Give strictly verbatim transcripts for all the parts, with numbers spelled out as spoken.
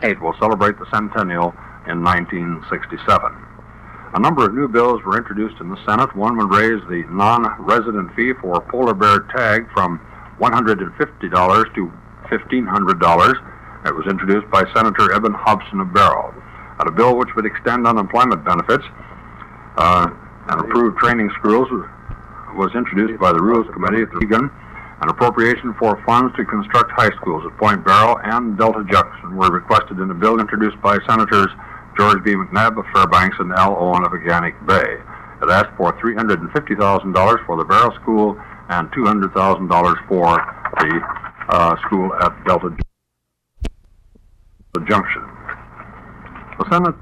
State will celebrate the centennial in nineteen sixty-seven. A number of new bills were introduced in the Senate. One would raise the non-resident fee for polar bear tag from one hundred fifty dollars to fifteen hundred dollars. It was introduced by Senator Eben Hobson of Barrow. And a bill which would extend unemployment benefits uh, and approve training schools was introduced by the Rules Committee at the Egan. An appropriation for funds to construct high schools at Point Barrow and Delta Junction were requested in a bill introduced by Senators George B. McNabb of Fairbanks and Al Owen of Aganik Bay. It asked for three hundred fifty thousand dollars for the Barrow School and two hundred thousand dollars for the uh, school at Delta Junction. The Senate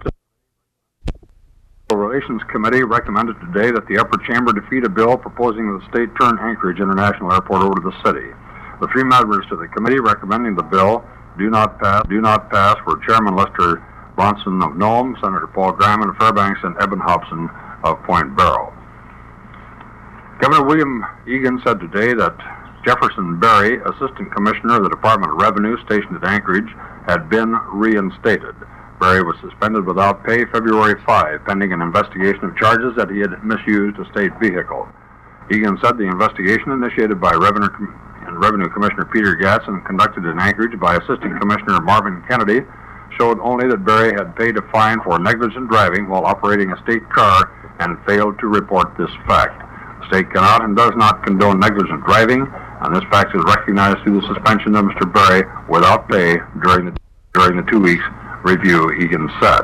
Relations Committee recommended today that the upper chamber defeat a bill proposing that the state turn Anchorage International Airport over to the city. The three members to the committee recommending the bill do not pass, do not pass were Chairman Lester Bronson of Nome, Senator Paul Graham of Fairbanks, and Eben Hobson of Point Barrow. Governor William Egan said today that Jefferson Berry, Assistant Commissioner of the Department of Revenue stationed at Anchorage, had been reinstated. Berry was suspended without pay February fifth, pending an investigation of charges that he had misused a state vehicle. Egan said the investigation initiated by Revenue, Com- and Revenue Commissioner Peter Gatz and conducted in Anchorage by Assistant Commissioner Marvin Kennedy showed only that Berry had paid a fine for negligent driving while operating a state car and failed to report this fact. The state cannot and does not condone negligent driving, and this fact is recognized through the suspension of Mister Berry without pay during the during the two weeks review, Egan said.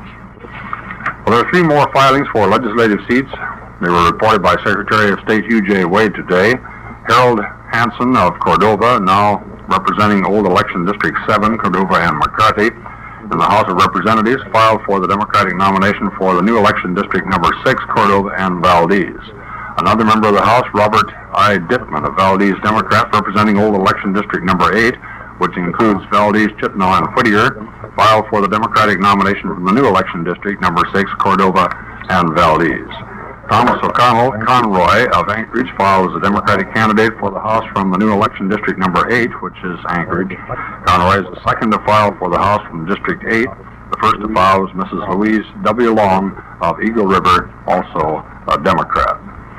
Well, there are three more filings for legislative seats. They were reported by Secretary of State Hugh J. Wade today. Harold Hansen of Cordova, now representing Old Election District seven, Cordova and McCarthy, in the House of Representatives, filed for the Democratic nomination for the new election district number six, Cordova and Valdez. Another member of the House, Robert I. Dittman of Valdez, Democrat, representing Old Election District number eight, which includes Valdez, Chittenell, and Whittier, filed for the Democratic nomination from the new election district number six, Cordova and Valdez. Thomas O'Connell Conroy of Anchorage filed as a Democratic candidate for the House from the new election district number eight, which is Anchorage. Conroy is the second to file for the House from District eight. The first to file was Missus Louise W. Long of Eagle River, also a Democrat.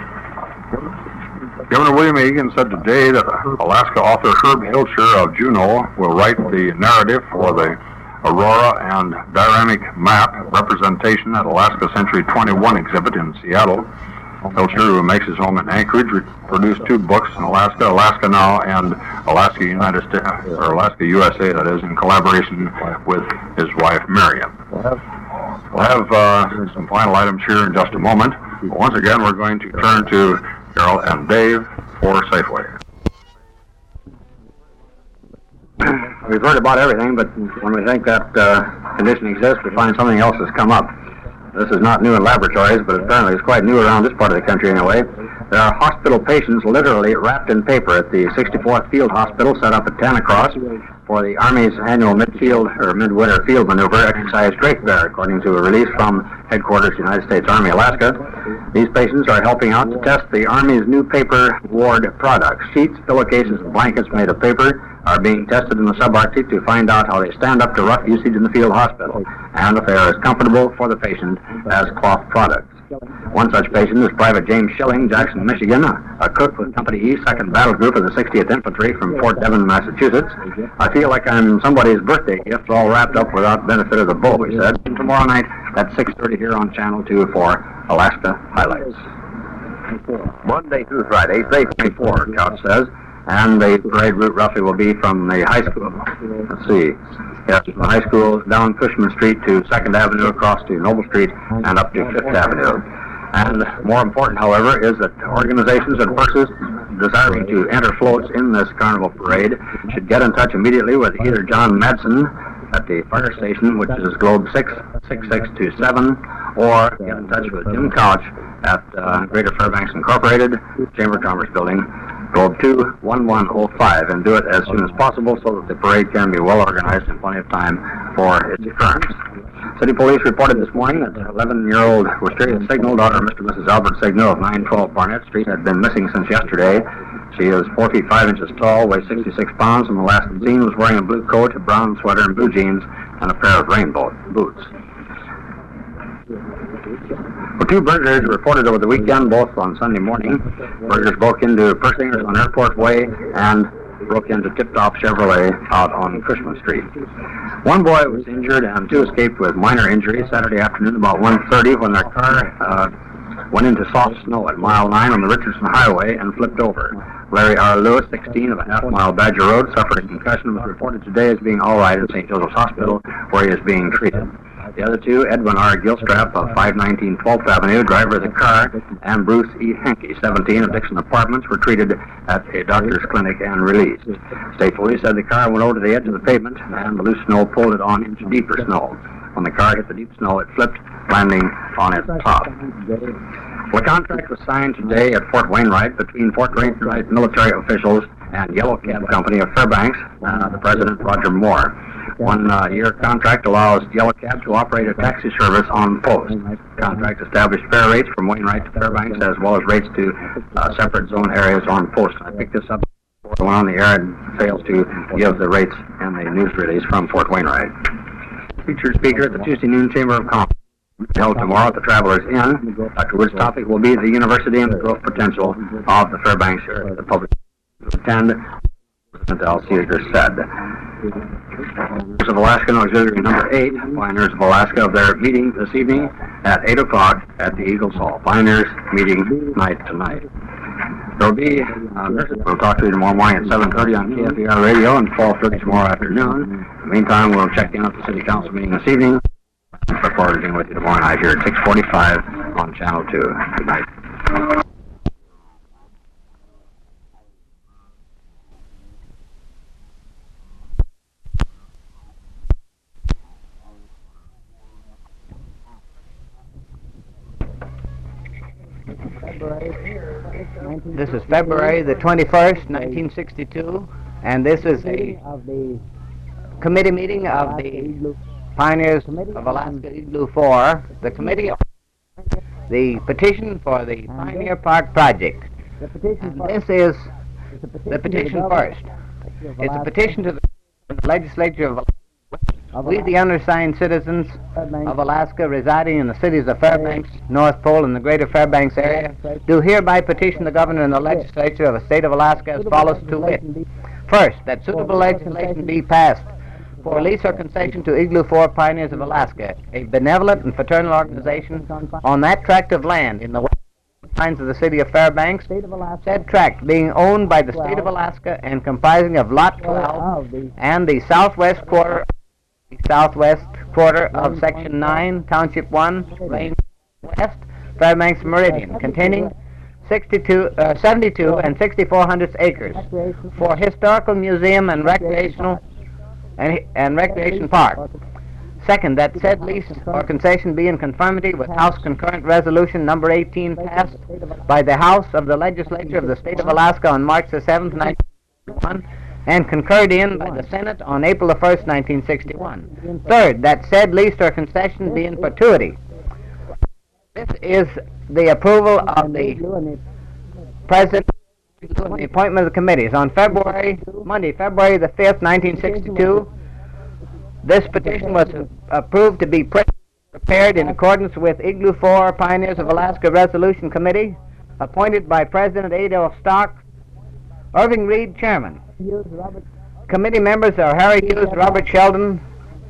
Governor William Egan said today that Alaska author Herb Hilscher of Juneau will write the narrative for the Aurora and Dynamic Map representation at Alaska Century twenty-one exhibit in Seattle. Hilscher, who makes his home in Anchorage, produced two books in Alaska, Alaska Now and Alaska United States, or Alaska U S A, that is, in collaboration with his wife Miriam. We'll have uh, some final items here in just a moment. But once again, we're going to turn to Carol and Dave for Safeway. We've heard about everything, but when we think that uh, condition exists, we find something else has come up. This is not new in laboratories, but apparently it's quite new around this part of the country anyway. There are hospital patients literally wrapped in paper at the sixty-fourth Field Hospital set up at Tanacross for the Army's annual mid-field or midwinter field maneuver exercise Drake Bear, according to a release from headquarters United States Army, Alaska. These patients are helping out to test the Army's new paper ward products. Sheets, pillowcases, and blankets made of paper are being tested in the subarctic to find out how they stand up to rough usage in the field hospital, and if they are as comfortable for the patient as cloth products. One such patient is Private James Schilling, Jackson, Michigan, a cook with Company E, second Battle Group of the sixtieth Infantry from Fort Devon, Massachusetts. I feel like I'm somebody's birthday gift, all wrapped up without benefit of the bow, he said. And tomorrow night at six thirty here on Channel two for Alaska Highlights. Monday through Friday, Safe twenty-four, Couch says. And the parade route roughly will be from the high school. Let's see. Yes, from the high school down Cushman Street to second Avenue, across to Noble Street, and up to fifth Avenue. And more important, however, is that organizations and persons desiring to enter floats in this carnival parade should get in touch immediately with either John Madsen at the fire station, which is Globe six six six two seven, or get in touch with Jim Couch at uh, Greater Fairbanks Incorporated, Chamber of Commerce Building, Globe two one one oh five, and do it as soon as possible so that the parade can be well organized in plenty of time for its occurrence. City Police reported this morning that eleven-year-old Wisteria Signal, daughter of Mister and Missus Albert Signal of nine twelve Barnett Street, had been missing since yesterday. She is four feet five inches tall, weighs sixty-six pounds, and the last seen was wearing a blue coat, a brown sweater, and blue jeans, and a pair of rainbow boots. Well, two burglars were reported over the weekend, both on Sunday morning. Burglars broke into Persinger's on Airport Way and broke into Tip-Top Chevrolet out on Cushman Street. One boy was injured and two escaped with minor injuries Saturday afternoon about one thirty when their car uh, went into soft snow at mile nine on the Richardson Highway and flipped over. Larry R. Lewis, sixteen, of a half-mile Badger Road, suffered a concussion and was reported today as being all right at Saint Joseph's Hospital, where he is being treated. The other two, Edwin R. Gilstrap of five nineteen twelfth Avenue, driver of the car, and Bruce E. Henke, seventeen, of Dixon Apartments, were treated at a doctor's clinic and released. State police said the car went over to the edge of the pavement and the loose snow pulled it on into deeper snow. When the car hit the deep snow, it flipped, landing on its top. Well, a contract was signed today at Fort Wainwright between Fort Wainwright military officials and Yellow Cab Company of Fairbanks, uh, the president, Roger Moore. One-year uh, contract allows Yellow Cab to operate a taxi service on post. The contract established fare rates from Wainwright to Fairbanks as well as rates to uh, separate zone areas on post. I picked this up before I went on the air and failed to give the rates and the news release from Fort Wainwright. Featured speaker at the Tuesday noon Chamber of Commerce held tomorrow at the Travelers Inn. Doctor Wood's topic will be the university and the growth potential of the Fairbanks area. The public will attend, President Al Caesar said. Pioneers of Alaska Auxiliary Number eight, Pioneers of Alaska, of their meeting this evening at eight o'clock at the Eagles Hall. Pioneers meeting night tonight. There will be, uh, we'll talk to you tomorrow morning at seven thirty on K F E R Radio and twelve thirty tomorrow afternoon. In the meantime, we'll check in at the City Council meeting this evening. Look forward to being with you tomorrow night here at six forty-five on Channel two. Good night. This is February the twenty-first, nineteen sixty-two, and this is a committee meeting of the Pioneers of Alaska Igloo four, the committee, the petition for the Pioneer Park project. And this is the petition first. It's a petition to the legislature of Alaska. We, the undersigned citizens of Alaska residing in the cities of Fairbanks, North Pole, and the greater Fairbanks area, do hereby petition the governor and the legislature of the state of Alaska as follows to wit. First, that suitable legislation be passed for lease or concession to Igloo four Pioneers of Alaska, a benevolent and fraternal organization on that tract of land in the western lines of the city of Fairbanks, said tract being owned by the state of Alaska and comprising of Lot twelve and the southwest quarter the southwest quarter of Section nine, Township one, Range West, Fairbanks Meridian, containing sixty-two, uh, seventy-two and sixty-four hundredths acres for historical museum and recreational and, and recreation park. Second, that said lease or concession be in conformity with House Concurrent Resolution number eighteen passed by the House of the Legislature of the State of Alaska on March the seventh, nineteen sixty-one, and concurred in by the Senate on April the first, nineteen sixty-one. Third, that said lease or concession be in perpetuity. This is the approval of the President and the appointment of the committees. On February, Monday, February the fifth, nineteen sixty-two, this petition was approved to be prepared in accordance with Igloo four Pioneers of Alaska Resolution Committee, appointed by President Adolph Stock, Irving Reed, Chairman. Committee members are Harry Hughes, Robert Sheldon,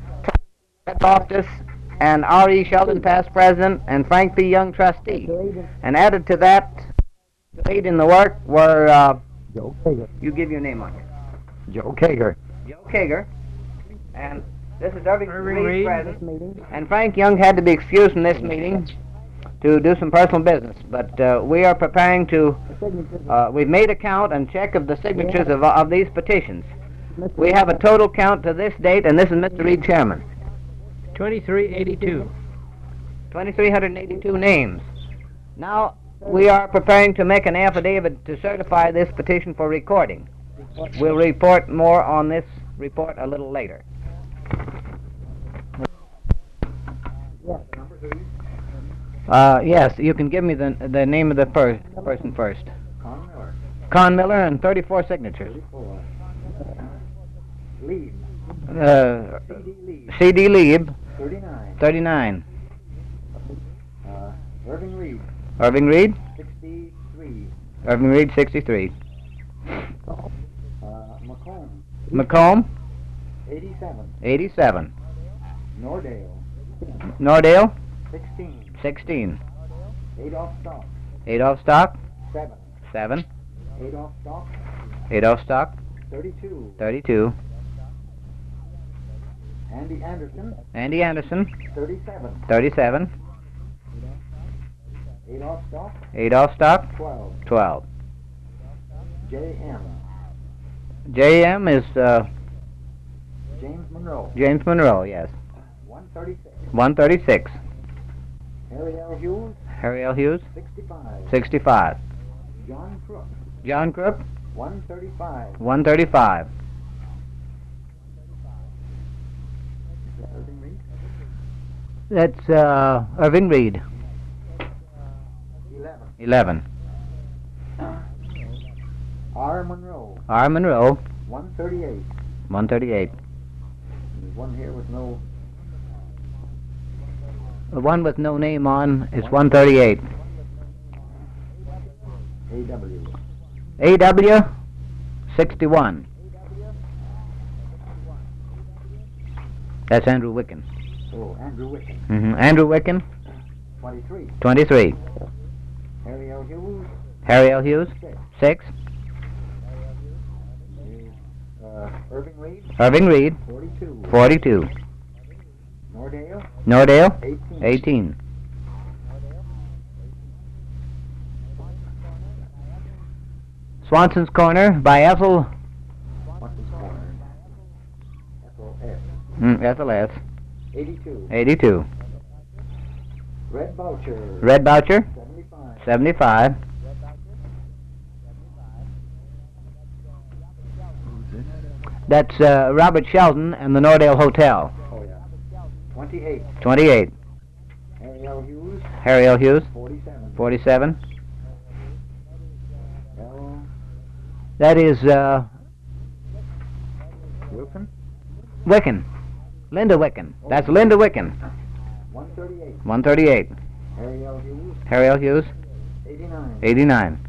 Ted Loftus, and R E Sheldon, past president, and Frank P. Young, trustee. And added to that, aid in the work were, uh, Joe Kager. You give your name on it. Joe Kager. Joe Kager. And this is Irving, Irving Reed, Reed. present. And Frank Young had to be excused from this meeting to do some personal business. But uh, we are preparing to, uh, we've made a count and check of the signatures of, of these petitions. We have a total count to this date, and this is Mister Reed, Chairman. twenty-three eighty-two. twenty-three hundred eighty-two names. Now, we are preparing to make an affidavit to certify this petition for recording. We'll report more on this report a little later. Uh, yes, you can give me the the name of the per person first. Con Miller. Con Miller, and thirty-four signatures. Lead. Uh, C D Lieb, C D Lieb, thirty-nine. thirty-nine. Uh, Irving Reed, Irving Reed, sixty-three. Irving Reed, sixty-three. Uh, Macomb, Macomb, eighty-seven. eighty-seven. Nordale, Nordale, sixteen. sixteen. Adolph Stock, Adolph Stock, seven. seven. Adolph Stock, Adolph Stock, thirty-two. thirty-two. Andy Anderson, Andy Anderson, thirty-seven. thirty-seven. Adolph Stock, Adolph Stock, twelve. twelve. J M, J M is uh, James Monroe, James Monroe, yes. one thirty-six. one thirty-six. Harry L. Hughes, Harry L. Hughes, sixty-five. sixty-five. John Crook, John Crook, one thirty-five. one thirty-five. Irving Reed, That's uh, Irving Reed, eleven. eleven. R. Monroe, R. Monroe, one thirty-eight. one thirty-eight. There's one here with no. The one with no name on is one thirty-eight. A W. A W, sixty-one. That's Andrew Wicken. Oh, Andrew Wicken, hmm Andrew Wicken, twenty-three. twenty-three. Harry L. Hughes, Harry L. Hughes, six. six. Uh, Irving Reed, Irving Reed, forty-two. forty-two. Nordale, Nordale, eighteen. eighteen. Swanson's Corner by Ethel, What's his corner? Ethel S. mm, Ethel S, eighty-two. eighty-two. Red Boucher, Red Boucher, seventy-five. seventy-five. That's uh, Robert Sheldon and the Nordale Hotel, Oh, yeah. twenty-eight. twenty-eight. Harry L. Hughes, Harry L. Hughes, forty-seven. forty-seven. L. That is uh, Wilson, Wicken, Linda Wicken. That's Linda Wicken, one thirty-eight. one thirty-eight. Harry L. Hughes, Harry L. Hughes, eighty-nine. eighty-nine.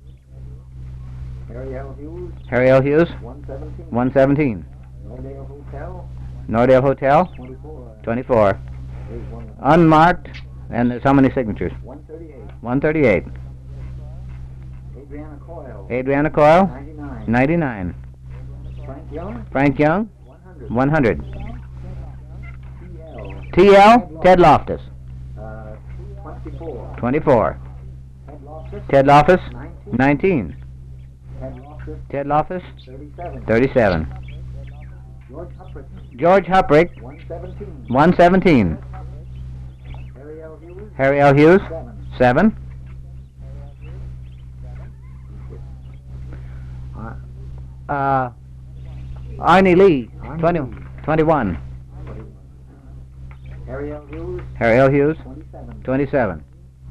Harry L. Hughes, Harry L. Hughes, one seventeen. one seventeen. Nordale Hotel, Nordale Hotel, twenty-four. twenty-four. There's one. Unmarked, and there's how many signatures? one thirty-eight. one thirty-eight. Adriana Coyle, Adriana Coyle, ninety-nine. ninety-nine. Frank Young, Frank Young, one hundred. one hundred. T L, T L, Ted Loftus, uh, twenty-four. twenty-four. Ted Loftus, Ted Loftus, nineteen. nineteen. Ted Loftus, Ted Loftus, thirty-seven. thirty-seven. George Huppert, George Huprick, one seventeen. one seventeen. Harry L. Hughes, Harry L. Hughes, seven. seven. Uh, Arnie Lee, Arnie twenty, Lee. twenty-one. Harry L. Hughes, Harry L. Hughes, twenty-seven. twenty-seven.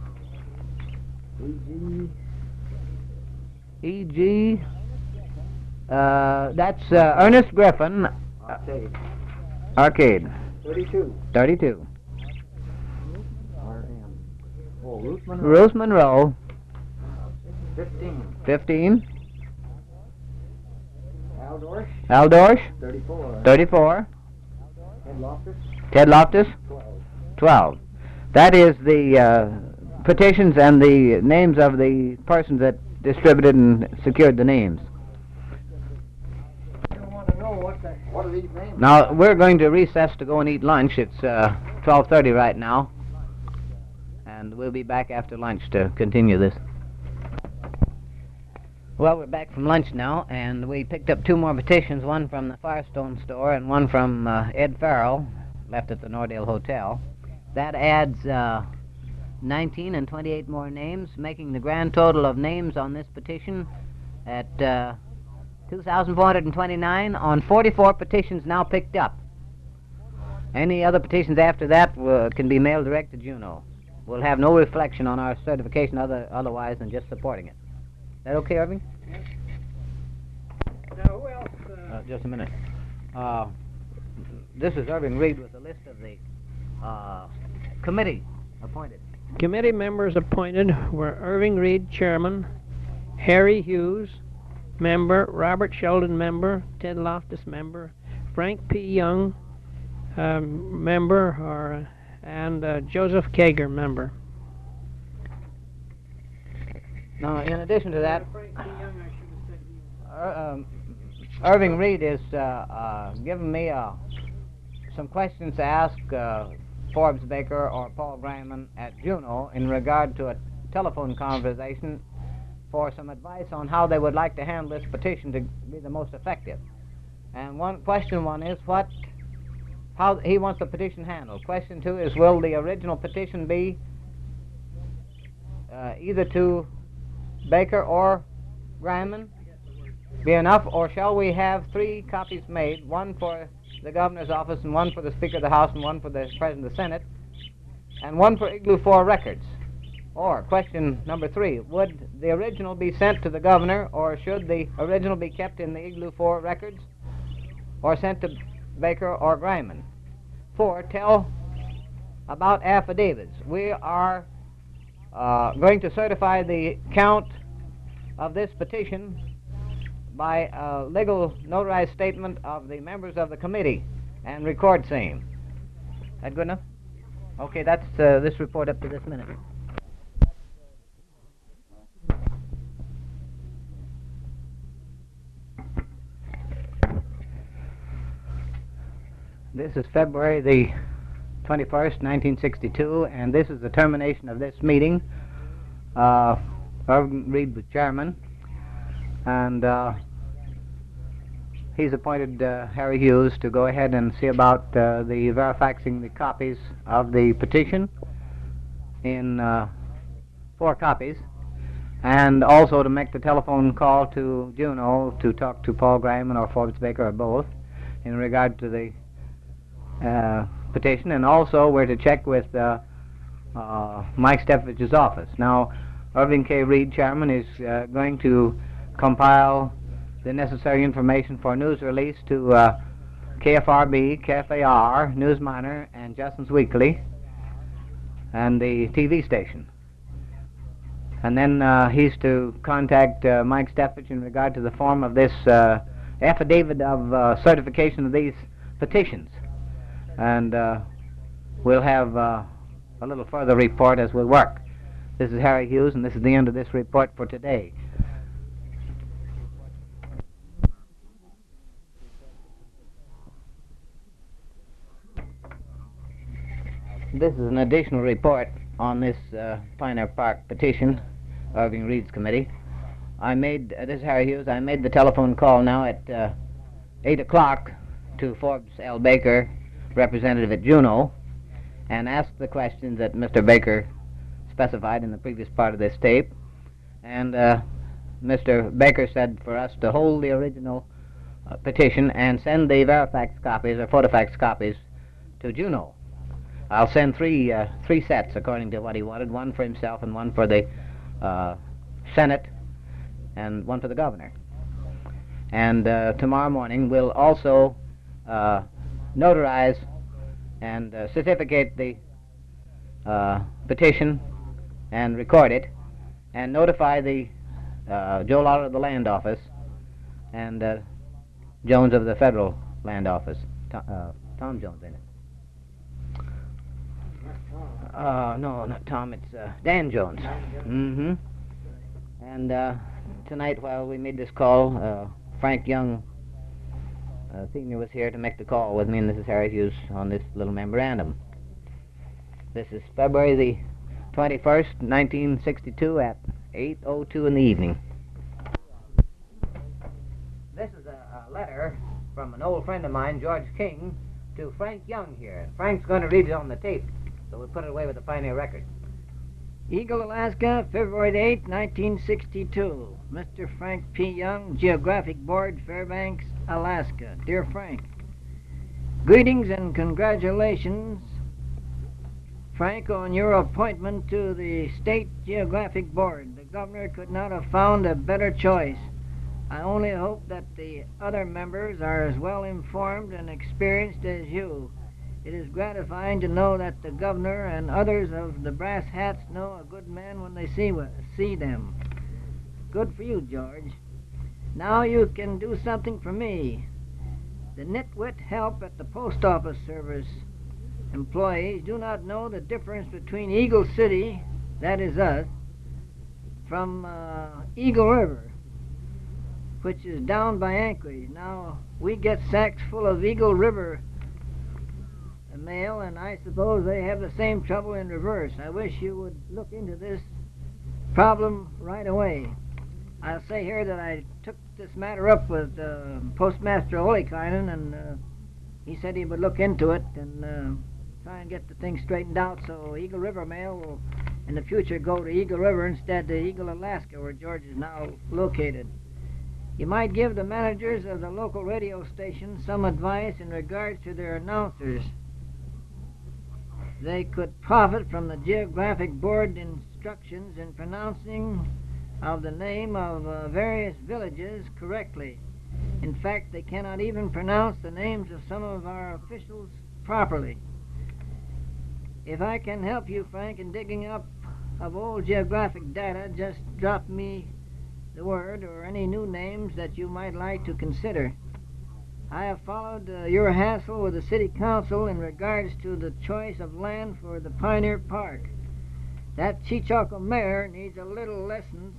E G, E G, uh, that's uh, Ernest Griffin, Arcade, Arcade, thirty-two. thirty-two. R M. Oh, Ruth Monroe, Ruth Monroe, fifteen. fifteen. Al Dorsch, Al Dorsch, thirty-four. thirty-four. Ted Loftus, Ted Loftus, twelve. twelve. That is the uh, petitions and the names of the persons that distributed and secured the names. I don't want to know what the, what are these names? Now, we're going to recess to go and eat lunch. It's uh, twelve thirty right now. And we'll be back after lunch to continue this. Well, we're back from lunch now, and we picked up two more petitions, one from the Firestone store and one from uh, Ed Farrell, left at the Nordale Hotel. That adds uh, nineteen and twenty-eight more names, making the grand total of names on this petition at uh, two thousand four hundred twenty-nine on forty-four petitions now picked up. Any other petitions after that uh, can be mailed direct to Juneau. We'll have no reflection on our certification other, otherwise than just supporting it. Is that okay, Irving? Now, who else? Uh, Uh, just a minute. Uh, this is Irving Reed with a list of the uh, committee appointed. Committee members appointed were Irving Reed, chairman, Harry Hughes, member, Robert Sheldon, member, Ted Loftus, member, Frank P. Young, um, member, or, and uh, Joseph Kager, member. Now, in addition to that, uh, um, Irving Reed is uh, uh, giving me uh, some questions to ask uh, Forbes Baker or Paul Greiman at Juneau in regard to a telephone conversation for some advice on how they would like to handle this petition to be the most effective. And one question one is what, how he wants the petition handled. Question two is, will the original petition be uh, either to Baker or Greiman be enough, or shall we have three copies made, one for the governor's office and one for the Speaker of the House and one for the President of the Senate and one for Igloo four records? Or question number three, would the original be sent to the governor, or should the original be kept in the Igloo four records or sent to Baker or Greiman? Four, tell about affidavits. We are uh, going to certify the count of this petition by a legal notarized statement of the members of the committee and record same. That good enough? Okay, that's uh, this report up to this minute. This is February the twenty-first, nineteen sixty-two, and this is the termination of this meeting. Uh, Irving Reed was chairman, and uh, he's appointed uh, Harry Hughes to go ahead and see about uh, the verifaxing the copies of the petition in uh, four copies, and also to make the telephone call to Juneau to talk to Paul Greiman or Forbes Baker or both in regard to the uh, petition, and also we're to check with uh, uh, Mike Stefage's office. Now, Irving K. Reed, chairman, is uh, going to compile the necessary information for news release to uh, K F R B, K F A R, News Miner, and Justin's Weekly, and the T V station. And then uh, he's to contact uh, Mike Steffage in regard to the form of this uh, affidavit of uh, certification of these petitions. And uh, we'll have uh, a little further report as we work. This is Harry Hughes, and this is the end of this report for today. This is an additional report on this uh, Pioneer Park petition, Irving Reed's committee. I made, uh, this is Harry Hughes, I made the telephone call now at uh, eight o'clock to Forbes L. Baker, representative at Juneau, and asked the questions that Mister Baker specified in the previous part of this tape. And uh, Mister Baker said for us to hold the original uh, petition and send the verifax copies or photofax copies to Juneau. I'll send three uh, three sets according to what he wanted, one for himself and one for the uh, Senate and one for the governor. And uh, tomorrow morning we'll also uh, notarize and uh, certificate the uh, petition and record it and notify the uh, Joe Lawler of the Land Office and uh, Jones of the Federal Land Office. Tom, uh, Tom Jones, ain't it? Uh, no, not Tom, it's uh, Dan Jones. Mm-hmm. And uh, tonight, while we made this call, uh, Frank Young uh, Senior was here to make the call with me, and this is Harry Hughes on this little memorandum. This is February the twenty-first, nineteen sixty-two at eight oh two in the evening. This is a, a letter from an old friend of mine, George King, to Frank Young here. Frank's going to read it on the tape, so we'll put it away with the Pioneer Record. Eagle, Alaska, February eighth, nineteen sixty-two. Mister Frank P. Young, Geographic Board, Fairbanks, Alaska. Dear Frank, greetings and congratulations, Frank, on your appointment to the State Geographic Board. The governor could not have found a better choice. I only hope that the other members are as well informed and experienced as you. It is gratifying to know that the governor and others of the brass hats know a good man when they see see them. Good for you, George. Now you can do something for me. The nitwit help at the post office service employees do not know the difference between Eagle City, that is us, from uh, Eagle River, which is down by Anchorage. Now, we get sacks full of Eagle River mail, and I suppose they have the same trouble in reverse. I wish you would look into this problem right away. I'll say here that I took this matter up with uh, Postmaster Olikainen, and uh, he said he would look into it and uh, try and get the thing straightened out so Eagle River mail will in the future go to Eagle River instead of Eagle, Alaska, where George is now located. You might give the managers of the local radio stations some advice in regards to their announcers. They could profit from the Geographic Board instructions in pronouncing of the name of uh, various villages correctly. In fact, they cannot even pronounce the names of some of our officials properly. If I can help you, Frank, in digging up of old geographic data, just drop me the word or any new names that you might like to consider. I have followed uh, your hassle with the city council in regards to the choice of land for the Pioneer Park. That Cheechako mayor needs a little lessons.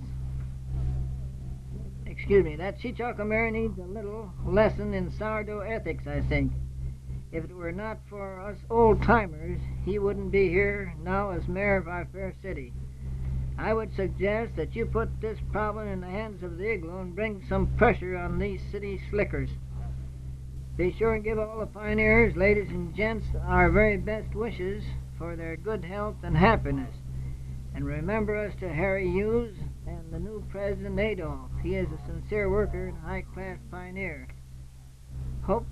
Excuse me, that Cheechako mayor needs a little lesson in sourdough ethics, I think. If it were not for us old-timers, he wouldn't be here now as mayor of our fair city. I would suggest that you put this problem in the hands of the Igloo and bring some pressure on these city slickers. Be sure and give all the pioneers, ladies and gents, our very best wishes for their good health and happiness. And remember us to Harry Hughes and the new President Adolph. He is a sincere worker and a high-class pioneer. Hope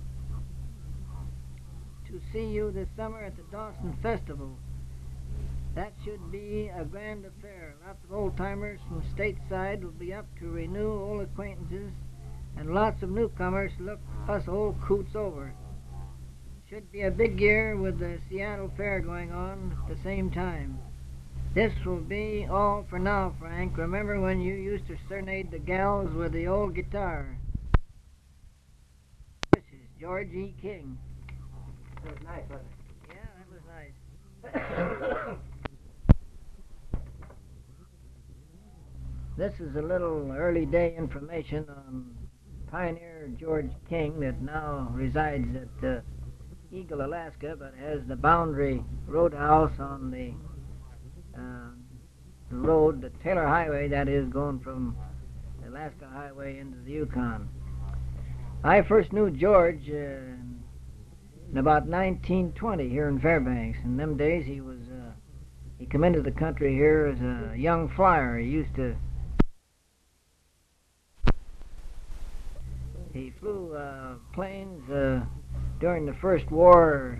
to see you this summer at the Dawson Festival. That should be a grand affair. Lots of old-timers from stateside will be up to renew old acquaintances, and lots of newcomers to look us old coots over. Should be a big year with the Seattle Fair going on at the same time. This will be all for now, Frank. Remember when you used to serenade the gals with the old guitar? This is George E. King. That was nice, wasn't it? Yeah, that was nice. This is a little early day information on Pioneer George King that now resides at uh, Eagle, Alaska, but has the Boundary Roadhouse on the, uh, the road, the Taylor Highway, that is, going from the Alaska Highway into the Yukon. I first knew George uh, in about nineteen twenty here in Fairbanks. In them days, he was uh, he come into the country here as a young flyer. He used to He flew uh, planes uh, during the First War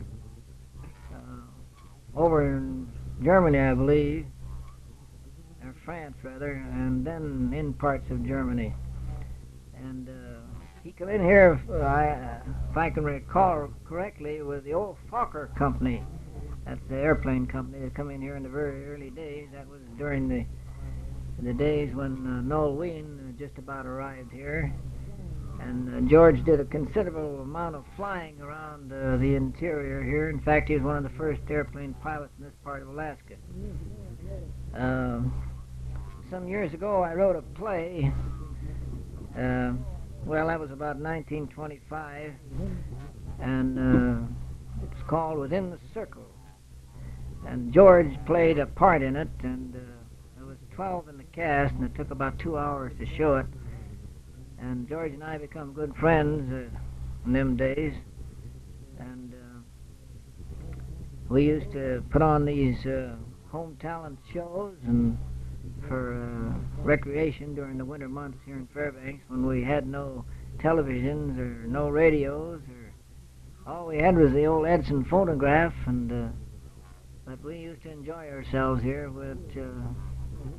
uh, over in Germany, I believe, or France rather, and then in parts of Germany. And uh, he came in here, uh, I, if I can recall correctly, with the old Fokker Company. That's the airplane company that come in here in the very early days. That was during the the days when uh, Noel Wien just about arrived here. And uh, George did a considerable amount of flying around uh, the interior here. In fact, he was one of the first airplane pilots in this part of Alaska. Uh, some years ago, I wrote a play. Uh, well, that was about nineteen twenty-five, and uh, it's called Within the Circle. And George played a part in it, and uh, there was twelve in the cast, and it took about two hours to show it. And George and I become good friends uh, in them days. And uh, we used to put on these uh, home talent shows and for uh, recreation during the winter months here in Fairbanks when we had no televisions or no radios. Or all we had was the old Edison phonograph. And uh, but we used to enjoy ourselves here with... Uh,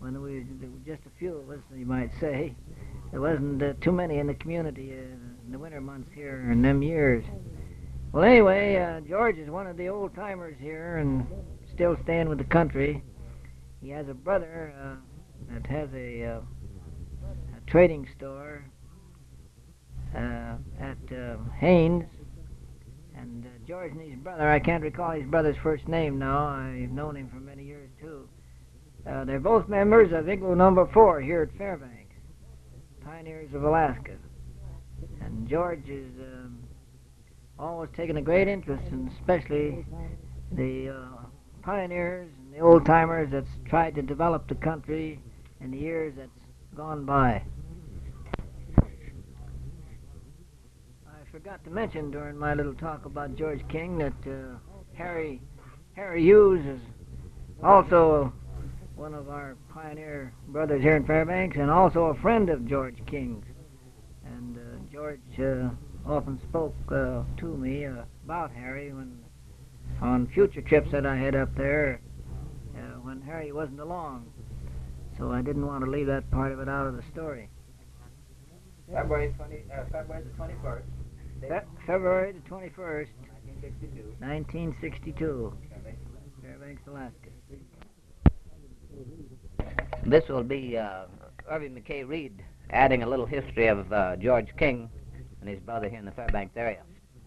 when we there were just a few of us, you might say. There wasn't uh, too many in the community uh, in the winter months here in them years. Well, anyway, uh, George is one of the old timers here and still staying with the country. He has a brother uh, that has a, uh, a trading store uh, at uh, Haynes. And uh, George and his brother, I can't recall his brother's first name now. I've known him for many years, too. Uh, they're both members of Igloo Number Four here at Fairbanks, Pioneers of Alaska. And George is um, always taken a great interest in especially the uh, pioneers and the old-timers that's tried to develop the country in the years that's gone by. I forgot to mention during my little talk about George King that uh, Harry Harry Hughes is also one of our pioneer brothers here in Fairbanks and also a friend of George King's. And uh, George uh, often spoke uh, to me uh, about Harry when on future trips that I had up there uh, when Harry wasn't along. So I didn't want to leave that part of it out of the story. February twenty, uh, February the twenty-first. Fe- February the twenty-first, nineteen sixty-two. nineteen sixty-two, Fairbanks, Alaska. This will be uh, Irving McKay Reed adding a little history of uh, George King and his brother here in the Fairbanks area.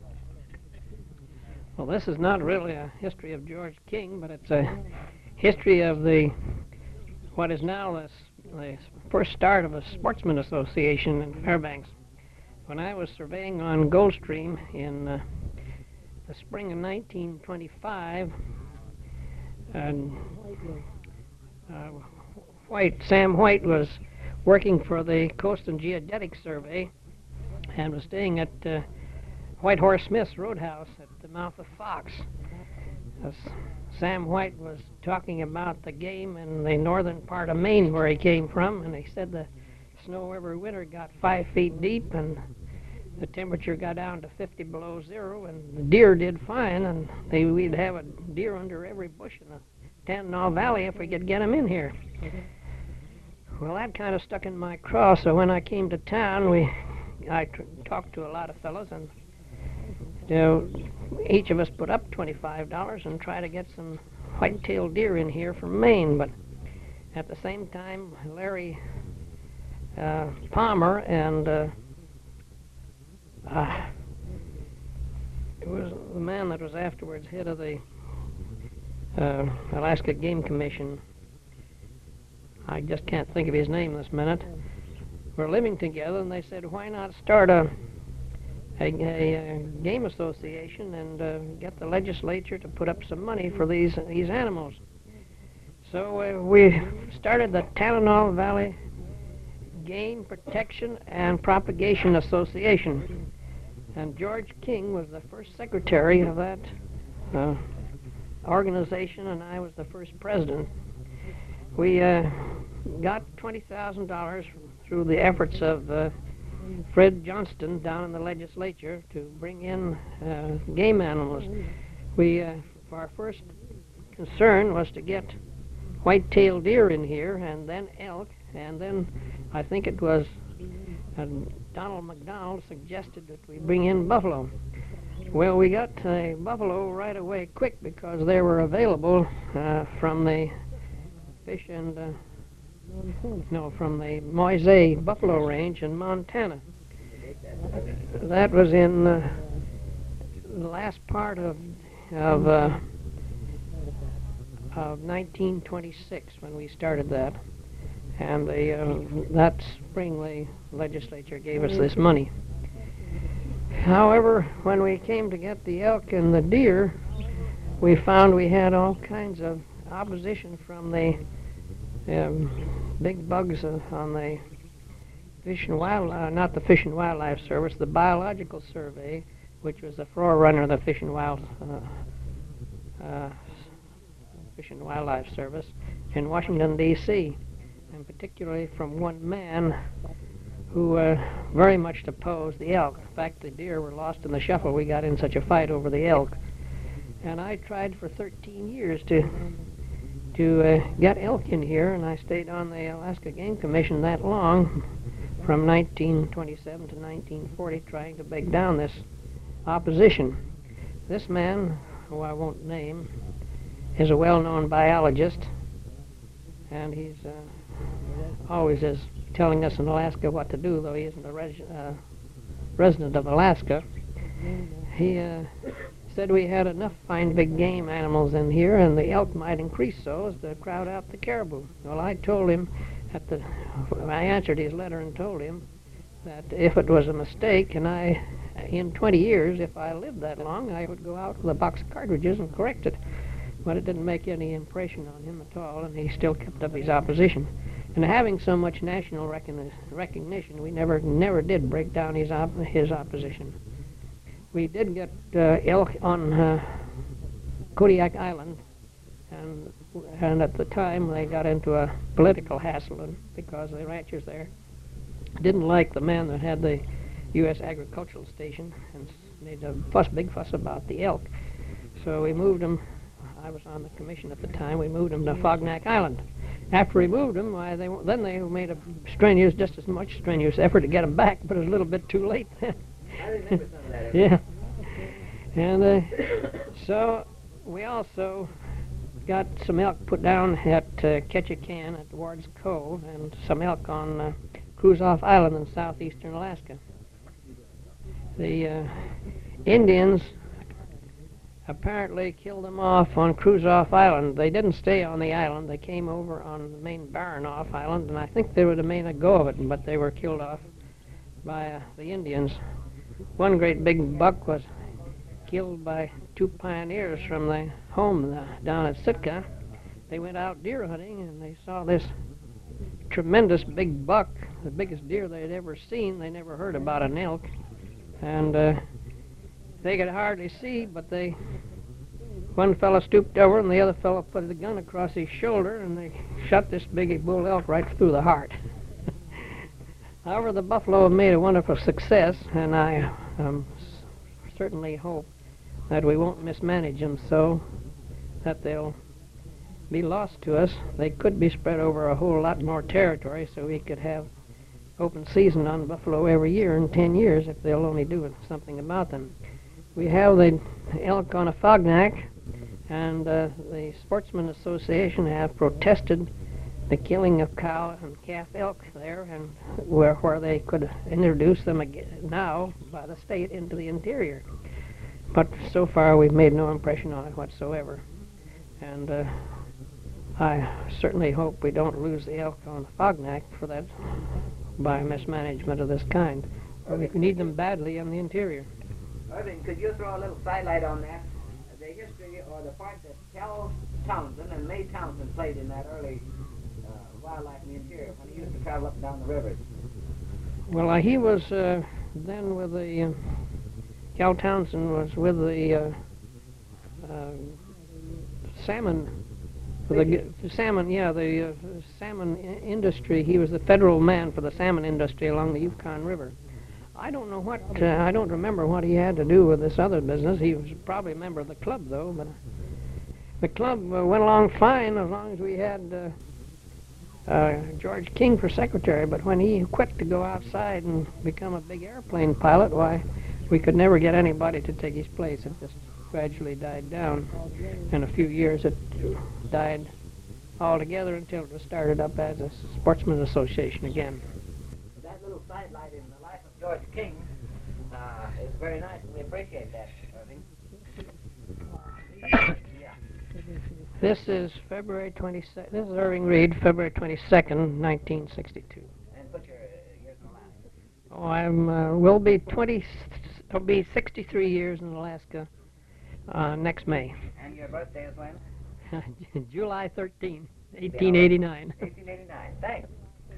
Well, this is not really a history of George King, but it's a history of the what is now the, the first start of a sportsman association in Fairbanks. When I was surveying on Goldstream in uh, the spring of nineteen twenty-five, and uh, White, Sam White was working for the Coast and Geodetic Survey and was staying at uh, White Horse Smith's Roadhouse at the mouth of Fox. As Sam White was talking about the game in the northern part of Maine where he came from, and he said the snow every winter got five feet deep and the temperature got down to fifty below zero, and the deer did fine, and they, we'd have a deer under every bush in the Tanana Valley if we could get him in here. Well, that kind of stuck in my craw, so when I came to town, we I t- talked to a lot of fellows, and you know, each of us put up twenty-five dollars and try to get some white-tailed deer in here from Maine. But at the same time, Larry uh, Palmer and uh, uh, it was the man that was afterwards head of the uh, Alaska Game Commission. I just can't think of his name this minute. We're living together, and they said, why not start a a, a, a game association and uh, get the legislature to put up some money for these these animals. So uh, we started the Tanana Valley Game Protection and Propagation Association, and George King was the first secretary of that uh, organization, and I was the first president. We uh, got twenty thousand dollars through the efforts of uh, Fred Johnston down in the legislature to bring in uh, game animals. We, uh, our first concern was to get white-tailed deer in here, and then elk, and then I think it was uh, Donald McDonald suggested that we bring in buffalo. Well, we got uh, buffalo right away quick because they were available uh, from the fish and uh, no, from the Moise Buffalo Range in Montana. That was in uh, the last part of of, uh, of nineteen twenty-six when we started that, and the, uh, that spring the legislature gave us this money. However, when we came to get the elk and the deer, we found we had all kinds of opposition from the um, big bugs uh, on the Fish and Wildlife, not the Fish and Wildlife Service, the Biological Survey, which was the forerunner of the Fish and Wild uh, uh, Fish and Wildlife Service in Washington, D C, and particularly from one man who uh, very much opposed the elk. In fact, the deer were lost in the shuffle. We got in such a fight over the elk. And I tried for thirteen years to to uh, get elk in here, and I stayed on the Alaska Game Commission that long, from nineteen twenty-seven to nineteen forty, trying to break down this opposition. This man, who I won't name, is a well-known biologist, and he's uh, always is telling us in Alaska what to do, though he isn't a res uh, resident of Alaska. He uh, said we had enough fine big game animals in here, and the elk might increase so as to crowd out the caribou. Well, I told him, at the, I answered his letter and told him that if it was a mistake, and I, in twenty years, if I lived that long, I would go out with a box of cartridges and correct it. But it didn't make any impression on him at all, and he still kept up his opposition. And having so much national recogni recognition, we never never did break down his op his opposition. We did get uh, elk on uh, Kodiak Island, and and at the time they got into a political hassle because the ranchers there didn't like the man that had the U S Agricultural Station and made a fuss, big fuss about the elk. So we moved them. I was on the commission at the time. We moved them to Fognak Island. After we moved them, why they then they made a strenuous, just as much strenuous effort to get them back, but it was a little bit too late then. I remember some of that. Yeah. And uh, so we also got some elk put down at uh, Ketchikan at Ward's Cove, and some elk on uh, Kruzof Island in southeastern Alaska. The uh, Indians apparently killed them off on Kruzof Island. They didn't stay on the island. They came over on the main Baranof Island, and I think they would have made a go of it, but they were killed off by uh, the Indians. One great big buck was killed by two pioneers from the home uh, down at Sitka. They went out deer hunting, and they saw this tremendous big buck, the biggest deer they had ever seen. They never heard about an elk, and uh, they could hardly see, but they, one fellow stooped over and the other fellow put the gun across his shoulder, and they shot this big bull elk right through the heart. However, the buffalo made a wonderful success, and I um, certainly hope that we won't mismanage them so that they'll be lost to us. They could be spread over a whole lot more territory, so we could have open season on buffalo every year in ten years if they'll only do something about them. We have the elk on a Fognak, and uh, the Sportsman Association have protested the killing of cow and calf elk there, and where, where they could introduce them again now by the state into the interior. But so far we've made no impression on it whatsoever. And uh, I certainly hope we don't lose the elk on the Fognak for that by mismanagement of this kind. We need them badly in the interior. Irving, could you throw a little sidelight on that? The history or the part that Cal Townsend and May Townsend played in that early uh, wildlife in the interior when he used to travel up and down the rivers. Well, uh, he was uh, then with the, uh, Cal Townsend was with the uh, uh, salmon, with the, the salmon, yeah, the uh, salmon I industry. He was the federal man for the salmon industry along the Yukon River. I don't know what, uh, I don't remember what he had to do with this other business. He was probably a member of the club, though, but the club uh, went along fine as long as we had uh, uh, George King for secretary, but when he quit to go outside and become a big airplane pilot, why, we could never get anybody to take his place. It just gradually died down. In a few years, it died altogether until it was started up as a Sportsman Association again. That little sidelight in the life of George King uh, is very nice, and we appreciate that, Irving. Yeah. This is February twenty-second. This is Irving Reed, February twenty-second, nineteen sixty-two. And put your uh, years in Alaska. Oh, I'm uh, will be twenty. I'll be sixty-three years in Alaska uh, next May. And your birthday is when? July thirteenth, eighteen eighty-nine. eighteen eighty-nine. Thanks.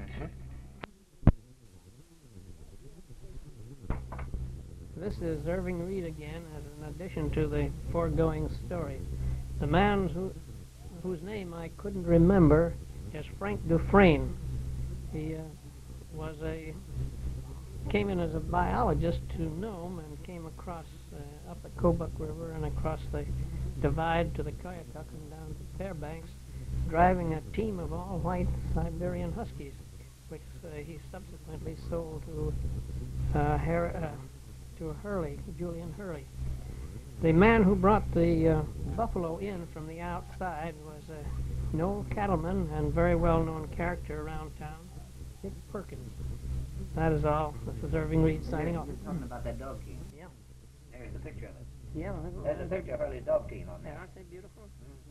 This is Irving Reed again, as an addition to the foregoing story. The man who, whose name I couldn't remember is Frank Dufresne. He uh, was a came in as a biologist to Nome and came across uh, up the Kobuk River and across the divide to the Koyukuk and down to Fairbanks driving a team of all-white Siberian Huskies, which uh, he subsequently sold to uh, Her- uh, to Hurley, Julian Hurley. The man who brought the uh, buffalo in from the outside was a Noel cattleman and very well-known character around town, Dick Perkins. That is all. This is Irving Reed signing off. You're talking about that dog team. Yeah. There's a picture of it. Yeah. There's a picture of Hurley's dog team on Yeah, there. aren't they beautiful?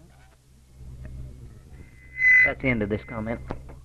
That's the end of this comment.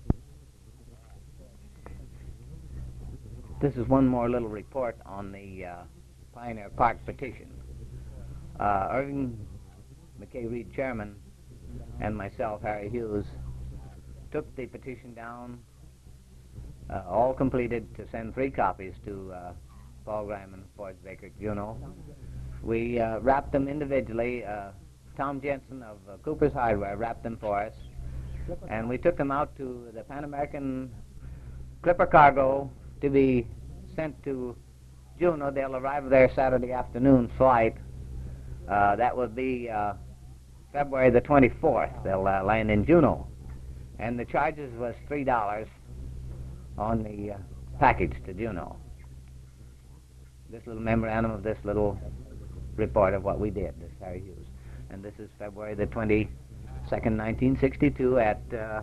This is one more little report on the uh, Pioneer Park petition. Uh, Irving McKay Reed, chairman, and myself, Harry Hughes, took the petition down, uh, all completed, to send three copies to uh, Paul Griman, Forrest Baker, Juneau. We uh, wrapped them individually. Uh, Tom Jensen of uh, Cooper's Hardware wrapped them for us, and we took them out to the Pan American Clipper Cargo to be sent to Juneau. They'll arrive there Saturday afternoon flight. Uh, that will be uh, February the twenty-fourth. They'll uh, land in Juneau. And the charges was three dollars on the uh, package to Juneau. This little memorandum of this little report of what we did, this Harry Hughes. And this is February the twenty-second, nineteen sixty-two at uh,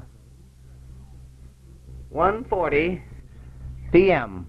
one forty p m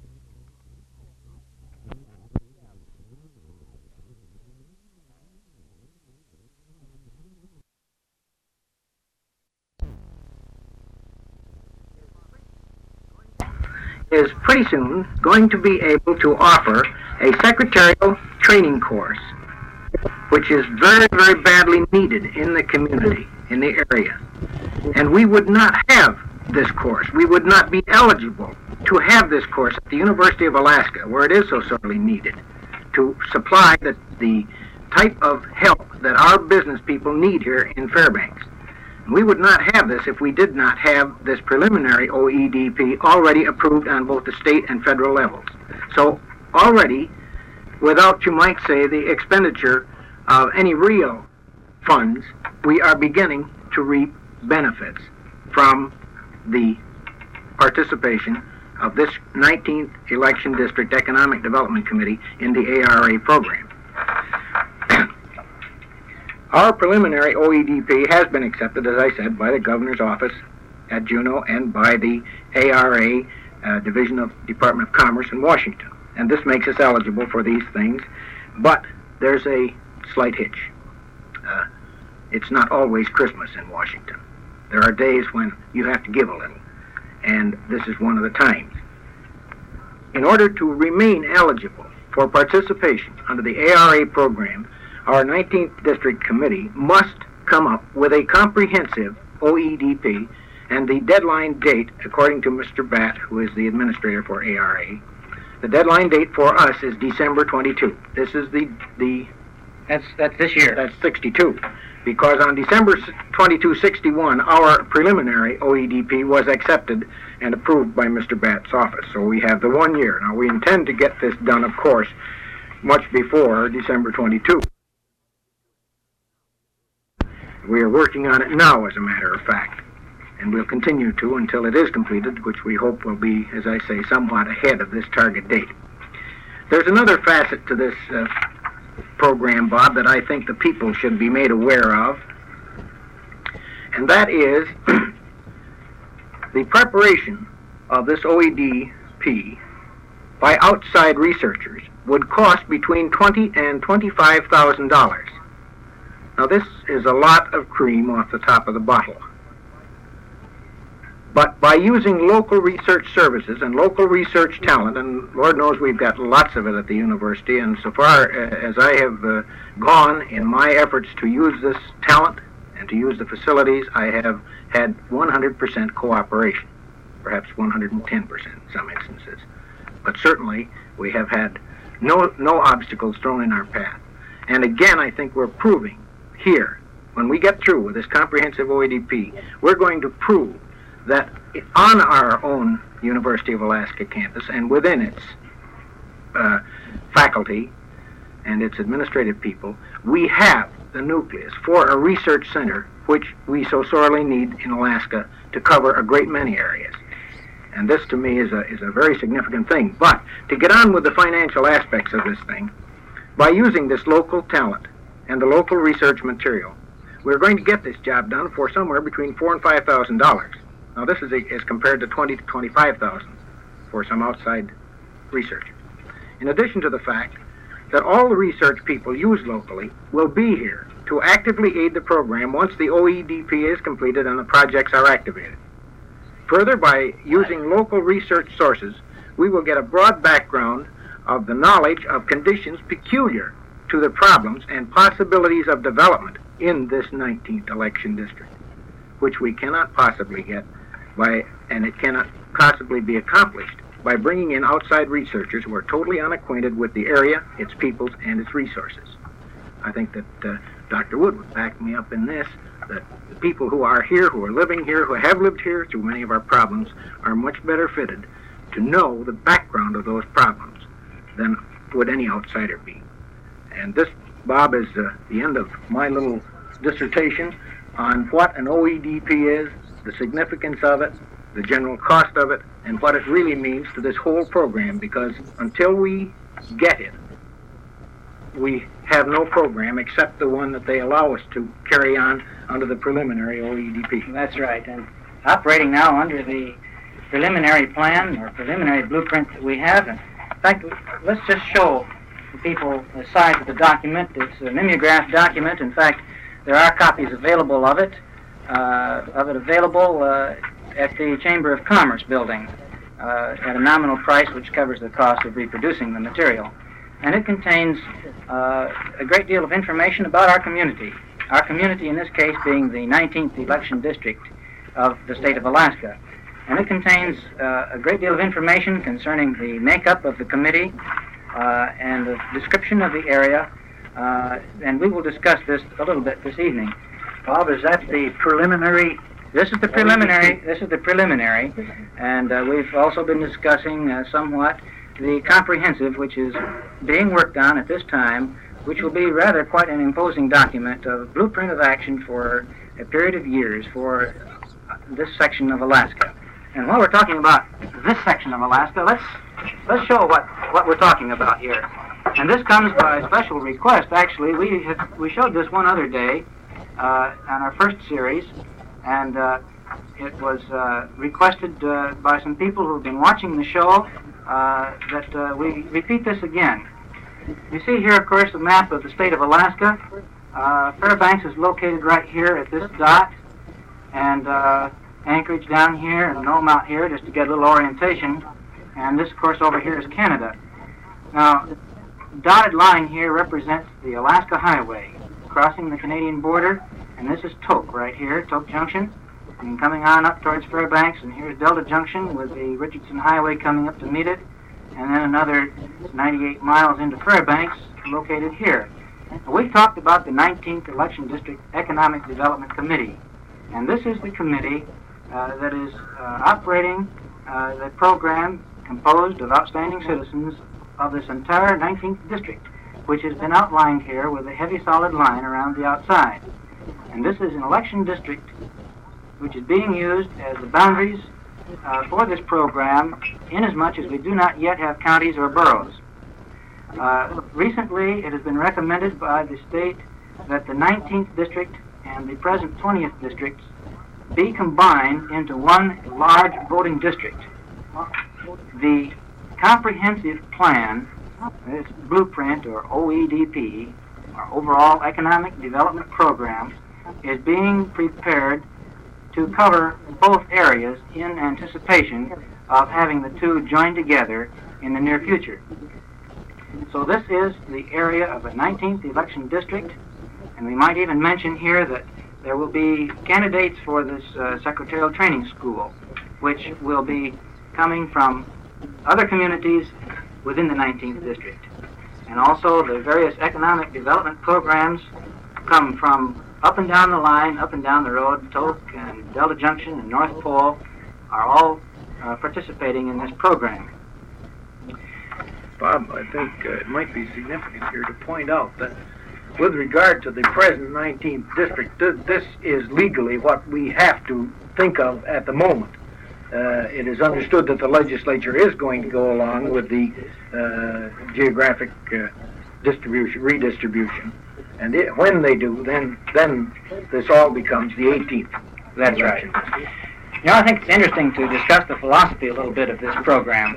is pretty soon going to be able to offer a secretarial training course, which is very, very badly needed in the community, in the area. And we would not have this course. We would not be eligible to have this course at the University of Alaska, where it is so sorely needed, to supply the, the type of help that our business people need here in Fairbanks. We would not have this if we did not have this preliminary O E D P already approved on both the state and federal levels. So already, without, you might say, the expenditure of any real funds, we are beginning to reap benefits from the participation of this nineteenth Election District Economic Development Committee in the A R A program. Our preliminary O E D P has been accepted, as I said, by the governor's office at Juneau and by the A R A uh, Division of Department of Commerce in Washington. And this makes us eligible for these things, but there's a slight hitch. Uh, it's not always Christmas in Washington. There are days when you have to give a little, and this is one of the times. In order to remain eligible for participation under the A R A program, our nineteenth District Committee must come up with a comprehensive O E D P, and the deadline date, according to Mister Batt, who is the administrator for A R A, the deadline date for us is December twenty-second. This is the... the That's that's this year. That's sixty-two. Because on December twenty-second, sixty-one, our preliminary O E D P was accepted and approved by Mister Batt's office. So we have the one year. Now, we intend to get this done, of course, much before December twenty-second. We are working on it now, as a matter of fact, and we'll continue to until it is completed, which we hope will be, as I say, somewhat ahead of this target date. There's another facet to this uh, program, Bob, that I think the people should be made aware of, and that is the preparation of this O E D P by outside researchers would cost between twenty thousand and twenty-five thousand dollars. Now, this is a lot of cream off the top of the bottle. But by using local research services and local research talent, and Lord knows we've got lots of it at the university, and so far uh, as I have uh, gone in my efforts to use this talent and to use the facilities, I have had one hundred percent cooperation, perhaps one hundred ten percent in some instances. But certainly we have had no, no obstacles thrown in our path. And again, I think we're proving here, when we get through with this comprehensive O E D P, we're going to prove that on our own University of Alaska campus and within its uh, faculty and its administrative people, we have the nucleus for a research center, which we so sorely need in Alaska to cover a great many areas. And this, to me, is a, is a very significant thing. But to get on with the financial aspects of this thing, by using this local talent and the local research material, we're going to get this job done for somewhere between four and five thousand dollars. Now, this is a, as compared to twenty to twenty-five thousand for some outside research. In addition to the fact that all the research people used locally will be here to actively aid the program once the O E D P is completed and the projects are activated. Further, by using local research sources, we will get a broad background of the knowledge of conditions peculiar to the problems and possibilities of development in this nineteenth election district, which we cannot possibly get by, and it cannot possibly be accomplished by bringing in outside researchers who are totally unacquainted with the area, its peoples, and its resources. I think that uh, Doctor Wood would back me up in this, that the people who are here, who are living here, who have lived here through many of our problems, are much better fitted to know the background of those problems than would any outsider be. And this, Bob, is uh, the end of my little dissertation on what an O E D P is, the significance of it, the general cost of it, and what it really means to this whole program, because until we get it, we have no program except the one that they allow us to carry on under the preliminary O E D P. That's right, and operating now under the preliminary plan or preliminary blueprint that we have. And in fact, let's just show the people the size of the document. It's a mimeographed document. In fact, there are copies available of it, uh, of it available uh, at the Chamber of Commerce building uh, at a nominal price which covers the cost of reproducing the material. And it contains uh, a great deal of information about our community. Our community, in this case, being the nineteenth election district of the state of Alaska. And it contains uh, a great deal of information concerning the makeup of the committee uh, and the description of the area. Uh, and we will discuss this a little bit this evening. Bob, is that the preliminary? This is the preliminary. This is the preliminary, and uh, we've also been discussing uh, somewhat the comprehensive, which is being worked on at this time, which will be rather quite an imposing document, a blueprint of action for a period of years for this section of Alaska. And while we're talking about this section of Alaska, let's let's show what what we're talking about here. And this comes by special request. Actually, we had, we showed this one other day uh, on our first series, and uh, it was uh, requested uh, by some people who have been watching the show uh, that uh, we repeat this again. You see here, of course, a map of the state of Alaska. Uh, Fairbanks is located right here at this dot, and uh, Anchorage down here, and Nome out here, just to get a little orientation. And this, of course, over here is Canada. Now, dotted line here represents the Alaska Highway crossing the Canadian border, and this is Tok right here, Tok Junction, and coming on up towards Fairbanks, and here's Delta Junction with the Richardson Highway coming up to meet it, and then another ninety-eight miles into Fairbanks located here. Now, we've talked about the nineteenth Election District Economic Development Committee, and this is the committee uh, that is uh, operating uh, the program composed of outstanding citizens of this entire nineteenth district, which has been outlined here with a heavy solid line around the outside. And this is an election district which is being used as the boundaries uh, for this program, inasmuch as we do not yet have counties or boroughs. Uh, recently, it has been recommended by the state that the nineteenth district and the present twentieth districts be combined into one large voting district. The comprehensive plan, this blueprint or O E D P, our overall economic development program, is being prepared to cover both areas in anticipation of having the two joined together in the near future. So this is the area of the nineteenth election district, and we might even mention here that there will be candidates for this uh, secretarial training school, which will be coming from other communities within the nineteenth district. And also the various economic development programs come from up and down the line, up and down the road. Tok and Delta Junction and North Pole are all uh, participating in this program. Bob, I think uh, it might be significant here to point out that with regard to the present nineteenth district, th- this is legally what we have to think of at the moment. Uh, it is understood that the legislature is going to go along with the uh, geographic uh, distribution, redistribution. And it, when they do, then then this all becomes the eighteenth. That's right. You know, I think it's interesting to discuss the philosophy a little bit of this program.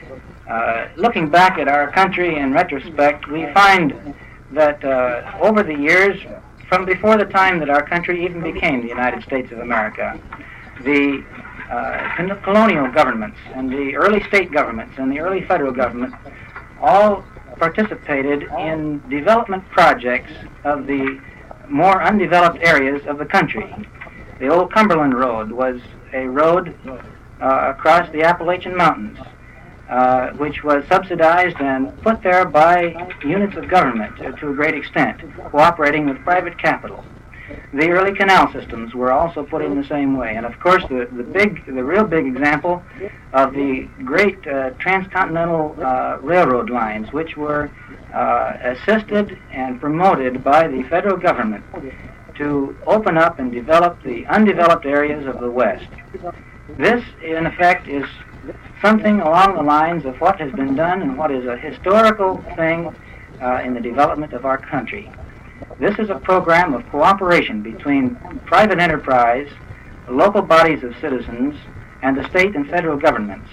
Uh, looking back at our country in retrospect, we find that uh, over the years, from before the time that our country even became the United States of America, the uh, colonial governments and the early state governments and the early federal government all participated in development projects of the more undeveloped areas of the country. The old Cumberland Road was a road uh, across the Appalachian Mountains, uh, which was subsidized and put there by units of government to, to a great extent, cooperating with private capital. The early canal systems were also put in the same way, and of course the, the big, the real big example of the great uh, transcontinental uh, railroad lines, which were uh, assisted and promoted by the federal government to open up and develop the undeveloped areas of the West. This, in effect, is something along the lines of what has been done and what is a historical thing uh, in the development of our country. This is a program of cooperation between private enterprise, local bodies of citizens, and the state and federal governments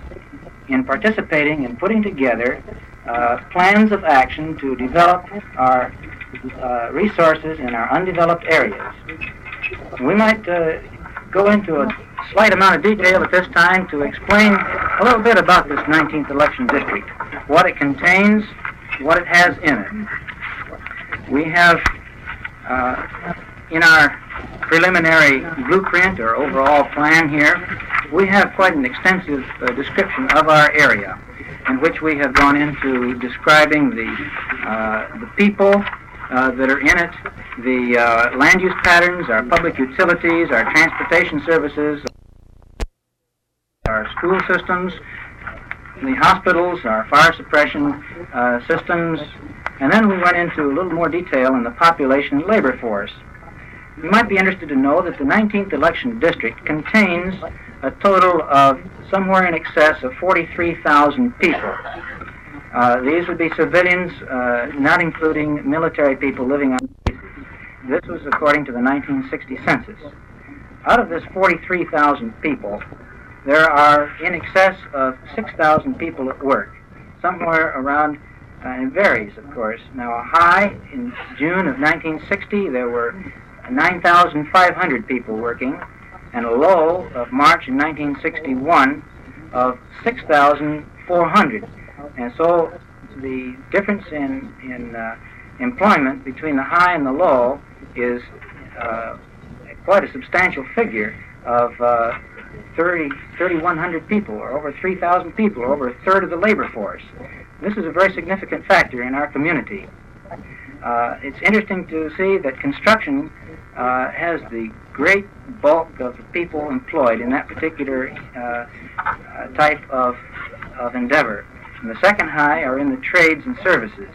in participating in putting together uh, plans of action to develop our uh, resources in our undeveloped areas. We might uh, go into a slight amount of detail at this time to explain a little bit about this nineteenth election district, what it contains, what it has in it. We have, uh, in our preliminary blueprint or overall plan here, we have quite an extensive uh, description of our area, in which we have gone into describing the, uh, the people uh, that are in it, the uh, land use patterns, our public utilities, our transportation services, our school systems, the hospitals, our fire suppression uh, systems, and then we went into a little more detail in the population and labor force. You might be interested to know that the nineteenth election district contains a total of somewhere in excess of forty-three thousand people. Uh, these would be civilians, uh, not including military people living on bases. This was according to the nineteen sixty census. Out of this forty-three thousand people, there are in excess of six thousand people at work, somewhere around. Uh, it varies, of course. Now, a high in June of nineteen sixty, there were nine thousand five hundred people working, and a low of March in nineteen sixty-one of six thousand four hundred. And so the difference in, in uh, employment between the high and the low is uh, quite a substantial figure of uh, thirty, thirty-one hundred people, or over three thousand people, or over a third of the labor force. This is a very significant factor in our community. Uh, it's interesting to see that construction uh, has the great bulk of the people employed in that particular uh, uh, type of, of endeavor. And the second high are in the trades and services.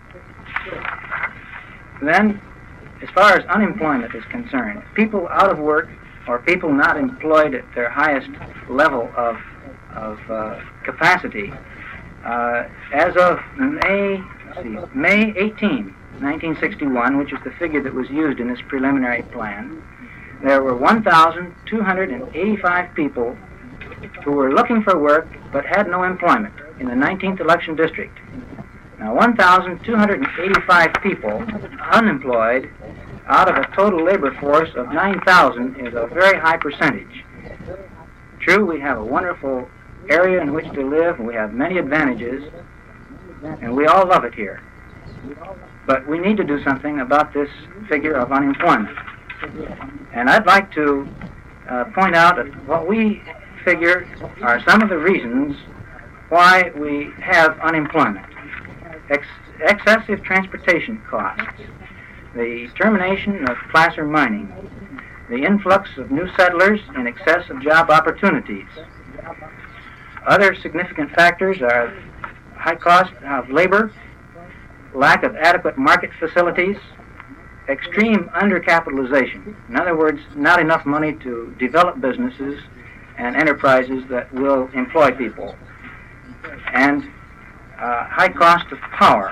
Then, as far as unemployment is concerned, people out of work or people not employed at their highest level of, of uh, capacity, Uh, as of May, let's see, May eighteenth, nineteen sixty-one, which is the figure that was used in this preliminary plan, there were one thousand two hundred eighty-five people who were looking for work but had no employment in the nineteenth election district. Now, one thousand two hundred eighty-five people unemployed out of a total labor force of nine thousand is a very high percentage. True, we have a wonderful area in which to live, and we have many advantages, and we all love it here. But we need to do something about this figure of unemployment. And I'd like to uh, point out that what we figure are some of the reasons why we have unemployment. Ex- excessive transportation costs, the termination of placer mining, the influx of new settlers in excess of job opportunities. Other significant factors are high cost of labor, lack of adequate market facilities, extreme undercapitalization. In other words, not enough money to develop businesses and enterprises that will employ people, and uh, high cost of power.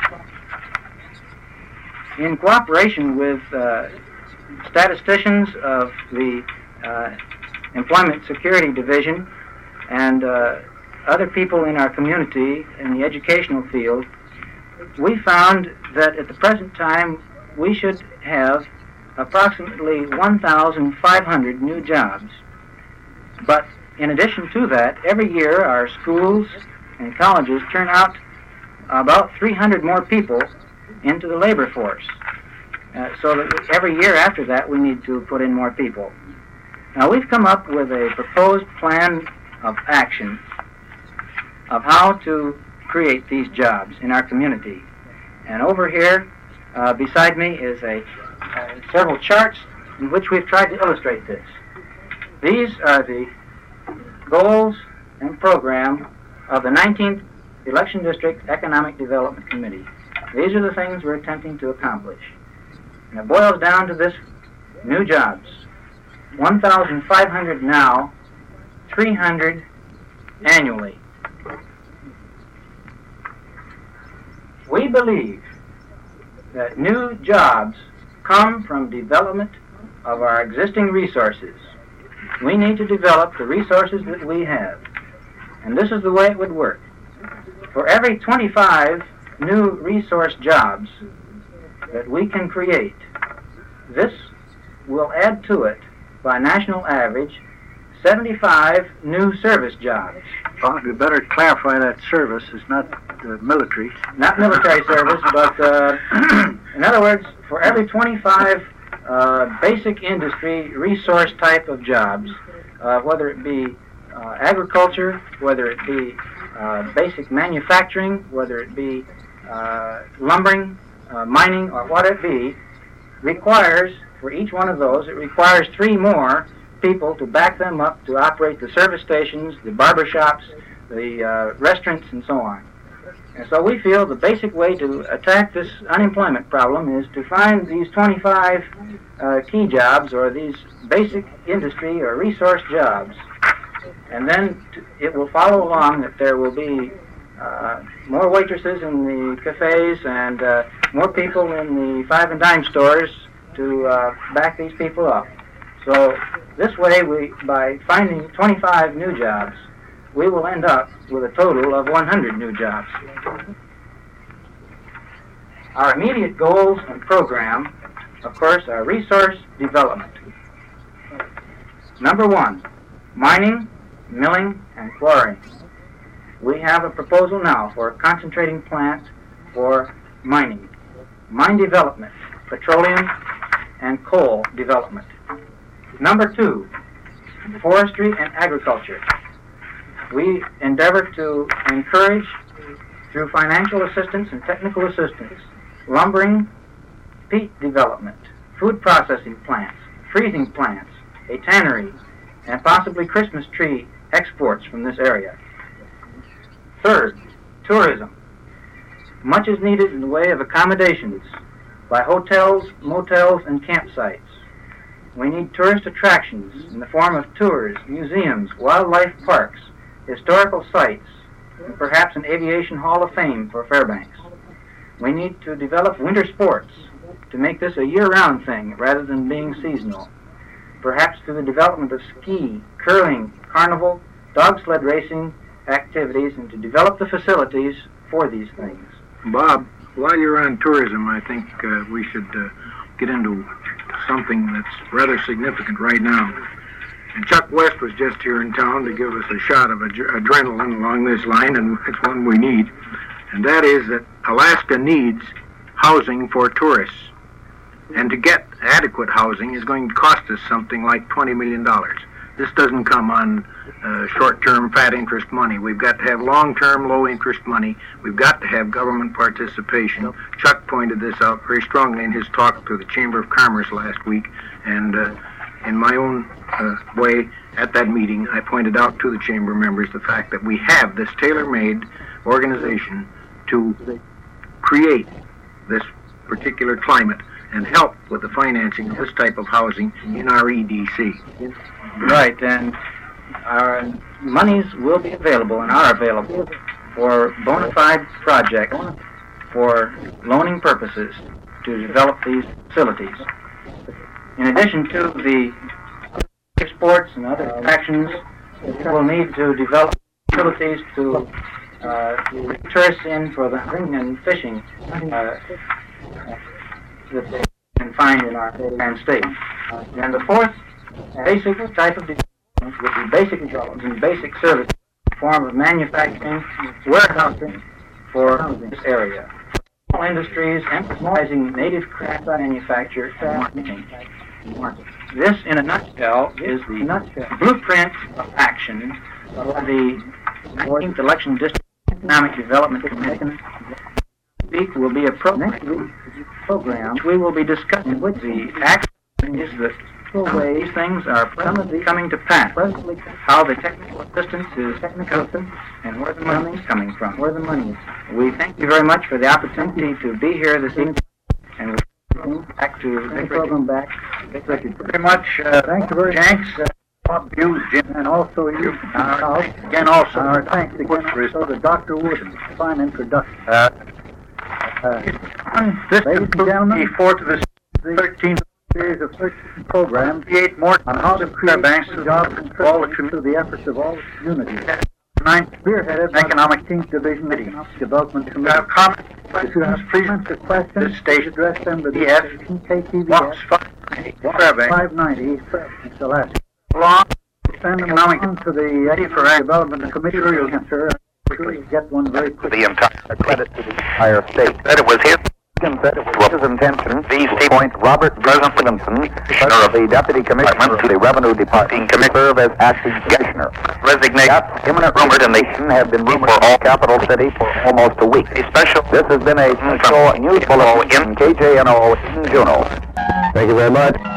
In cooperation with uh, statisticians of the uh, Employment Security Division and uh, other people in our community in the educational field, we found that at the present time we should have approximately one thousand five hundred new jobs. But in addition to that, every year our schools and colleges turn out about three hundred more people into the labor force. Uh, so that every year after that we need to put in more people. Now we've come up with a proposed plan of action of how to create these jobs in our community. And over here uh, beside me is a uh, several charts in which we've tried to illustrate this. These are the goals and program of the nineteenth Election District Economic Development Committee. These are the things we're attempting to accomplish. And it boils down to this: new jobs. one thousand five hundred now, three hundred annually. We believe that new jobs come from development of our existing resources. We need to develop the resources that we have. And this is the way it would work. For every twenty-five new resource jobs that we can create, this will add to it, by national average, seventy-five new service jobs. Well, we better clarify that service is not uh, military. Not military service, but uh, in other words, for every twenty-five uh, basic industry resource type of jobs, uh, whether it be uh, agriculture, whether it be uh, basic manufacturing, whether it be uh, lumbering, uh, mining, or what it be, requires, for each one of those, it requires three more people to back them up to operate the service stations, the barber shops, the uh, restaurants, and so on. And so we feel the basic way to attack this unemployment problem is to find these twenty-five uh, key jobs, or these basic industry or resource jobs, and then t- it will follow along that there will be uh, more waitresses in the cafes and uh, more people in the five and dime stores to uh, back these people up. So this way, we, by finding twenty-five new jobs, we will end up with a total of one hundred new jobs. Our immediate goals and program, of course, are resource development. Number one, mining, milling, and quarrying. We have a proposal now for a concentrating plant for mining, mine development, petroleum and coal development. Number two, forestry and agriculture. We endeavor to encourage, through financial assistance and technical assistance, lumbering, peat development, food processing plants, freezing plants, a tannery, and possibly Christmas tree exports from this area. Third, tourism. Much is needed in the way of accommodations by hotels, motels, and campsites. We need tourist attractions in the form of tours, museums, wildlife parks, historical sites, and perhaps an aviation hall of fame for Fairbanks. We need to develop winter sports to make this a year-round thing rather than being seasonal. Perhaps through the development of ski, curling, carnival, dog sled racing activities, and to develop the facilities for these things. Bob, while you're on tourism, I think uh, we should uh, get into something that's rather significant right now. And Chuck West was just here in town to give us a shot of ad- adrenaline along this line, and it's one we need. And that is that Alaska needs housing for tourists. And to get adequate housing is going to cost us something like twenty million dollars. This doesn't come on uh, short-term fat interest money. We've got to have long-term low-interest money. We've got to have government participation. Chuck pointed this out very strongly in his talk to the Chamber of Commerce last week, and uh, in my own uh, way at that meeting, I pointed out to the Chamber members the fact that we have this tailor-made organization to create this particular climate and help with the financing of this type of housing in our E D C. Right, and our monies will be available and are available for bona fide projects for loaning purposes to develop these facilities. In addition to the sports and other attractions, we'll need to develop facilities to uh, bring tourists in for the hunting and fishing uh, that they can find in our grand state. And the fourth basic type of development would be basic development and basic service in the form of manufacturing, warehousing for this area. Small industries emphasizing native craft manufacture and marketing. This, in a nutshell, is the blueprint of action for the nineteenth Election District Economic Development Committee. Next week will be a program, program we will be discussing with the action is that ways these things are presently coming to pass, how the technical assistance is technical, and where the money is coming from. Where the money is. We thank you very much for the opportunity to be here this evening, and we'll back to the program back. Thank you very much. Uh, Thank you very much. Thanks, uh, Bob, you, Jim, and also you. Uh, again, also. Our thanks again also to Doctor Wooden. Fine introduction. Uh, uh, this ladies and gentlemen, before to the thirteenth series of thirteen programs, create more on how to create banks to jobs and all the to the efforts of all the communities. Ninth, spearheaded Economic Teams Division Economic Development Committee. Uh, comments, if you have comments or questions, this station address them to the K T V S five ninety East Fairbanks, Alaska. Along, send them along to the Economic Development Committee. Sure you'll answer. Sure you get one very quickly. The entire credit to the entire state. That it was his. That it was his intention to appoint Robert President Williamson, Commissioner of the Deputy Commissioner to the Revenue Department, to serve as acting Commissioner. Resignation. That imminent rumored nation have been rumored for all capital city for almost a week. A special. This has been a special news bulletin in K J N O in Juneau. Thank you very much.